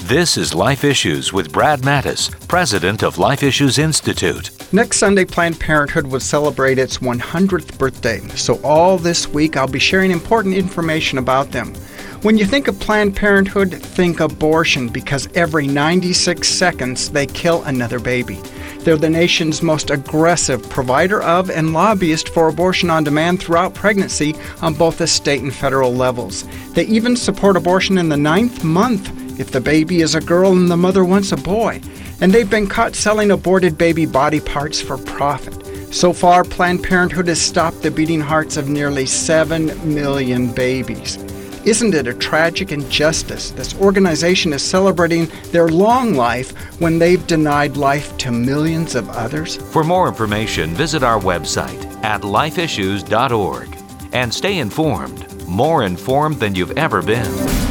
This is Life Issues with Brad Mattis, president of Life Issues Institute. Next Sunday, Planned Parenthood will celebrate its 100th birthday, so all this week I'll be sharing important information about them. When you think of Planned Parenthood, think abortion, because every 96 seconds they kill another baby. They're the nation's most aggressive provider of and lobbyist for abortion on demand throughout pregnancy on both the state and federal levels. They even support abortion in the 9th month if the baby is a girl and the mother wants a boy. And they've been caught selling aborted baby body parts for profit. So far, Planned Parenthood has stopped the beating hearts of nearly 7 million babies. Isn't it a tragic injustice this organization is celebrating their long life when they've denied life to millions of others? For more information, visit our website at lifeissues.org and stay informed, more informed than you've ever been.